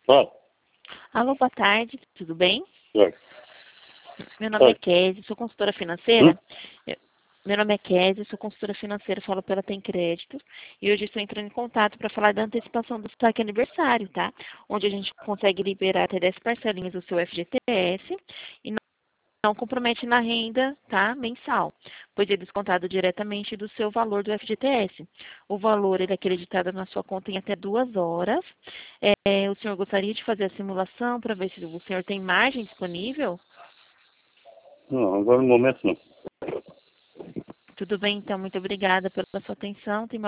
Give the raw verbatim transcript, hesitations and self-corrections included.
Fala. Alô, boa tarde, tudo bem? Oi. Meu nome é Oi. Kézia, sou consultora financeira. Hum? Eu- Meu nome é Kézia, sou consultora financeira, falo pela Tem Crédito. E hoje estou entrando em contato para falar da antecipação do saque aniversário, tá? Onde a gente consegue liberar até dez parcelinhas do seu F G T S e não não compromete na renda, tá? Mensal, pois é descontado diretamente do seu valor do F G T S. O valor ele é acreditado na sua conta em até duas horas. É, o senhor gostaria de fazer a simulação para ver se o senhor tem margem disponível? Não, agora no momento não. Tudo bem, então, muito obrigada pela sua atenção. Tem